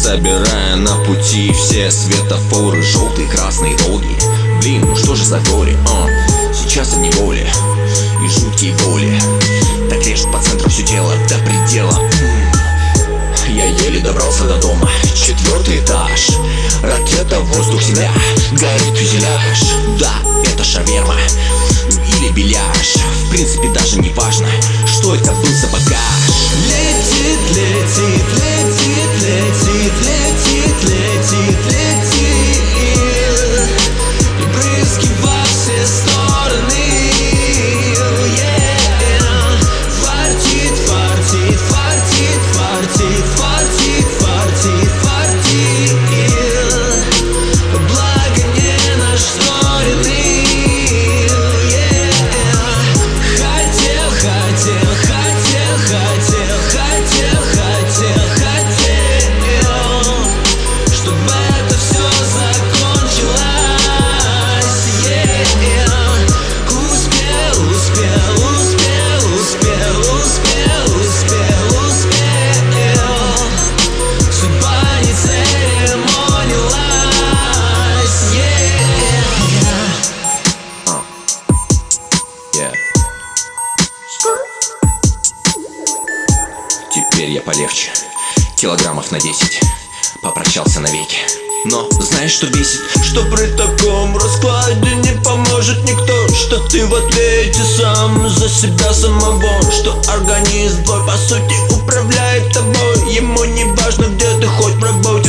собирая на пути все светофоры, желтые, красные, долгие. Блин, ну что же за горе, сейчас одни боли и жуткие боли. Так режет по центру все тело до предела. Я еле добрался до дома, 4-й этаж. Ракета, воздух, земля, горит фюзеляж. Да, это шаверма или беляш. В принципе даже не важно, что это был за багаж. Летит, летит, летит, летит, летит, летит, летит, и брызги во все стороны. Фартит, фартит, фартит, фартит, фартит, фартит, фартит. Благо не наш стороны. Хотел, хотел, хотел, хотел, хотел, хотел, хотел, чтобы это все закончилось. Успел, успел, успел, успел, успел, успел, успел. Судьба не церемонилась. Теперь я полегче, килограммов на 10, попрощался навеки. Но знаешь, что бесит? Что при таком раскладе не поможет никто, что ты в ответе сам за себя самого, что организм твой по сути управляет тобой. Ему не важно, где ты, хоть в работе,